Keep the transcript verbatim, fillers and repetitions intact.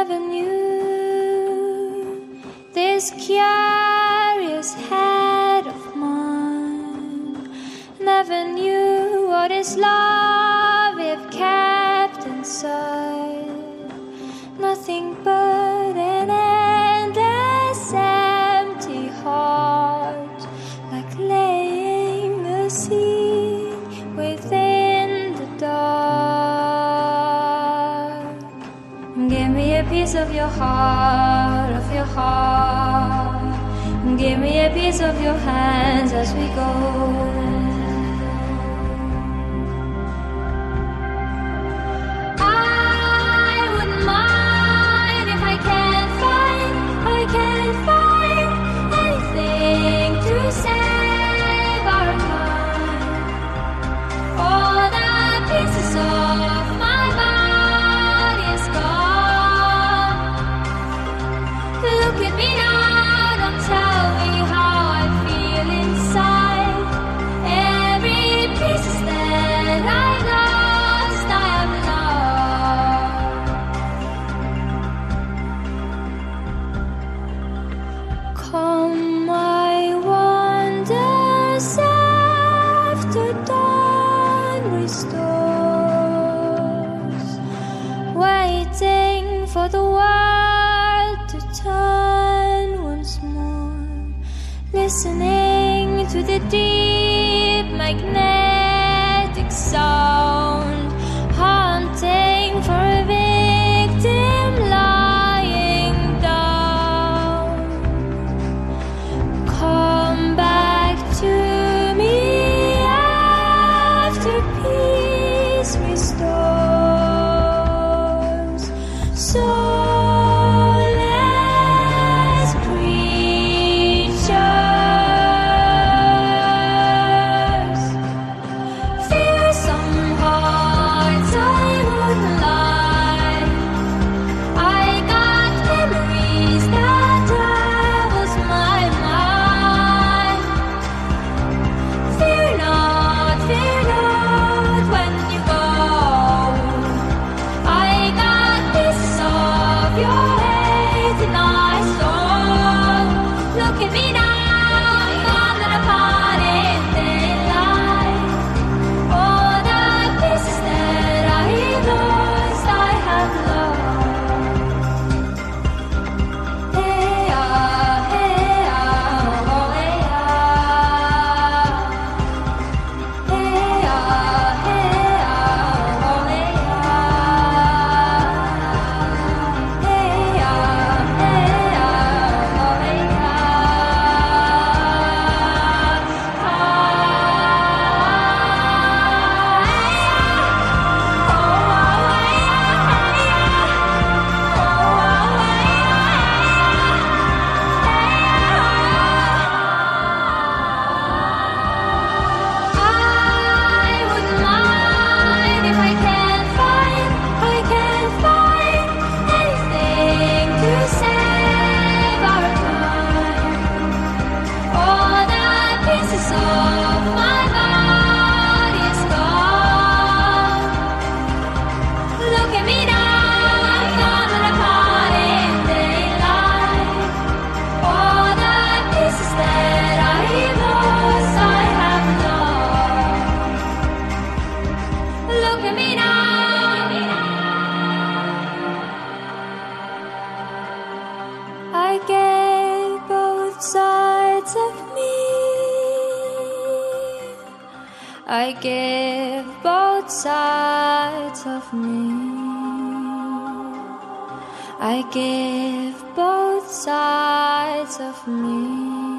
never knew this curious head of mine, never knew what is love if kept inside. Nothing but an endless empty heart, like laying the seed within the dark. Give me a piece of your heart, of your heart. Give me a piece of your hands as we go. For the world to turn once more, listening to the deep magnetic sound, haunting for a victim lying down. Come back to me after peace restores. So I gave both sides of me. I gave both sides of me. I gave both sides of me.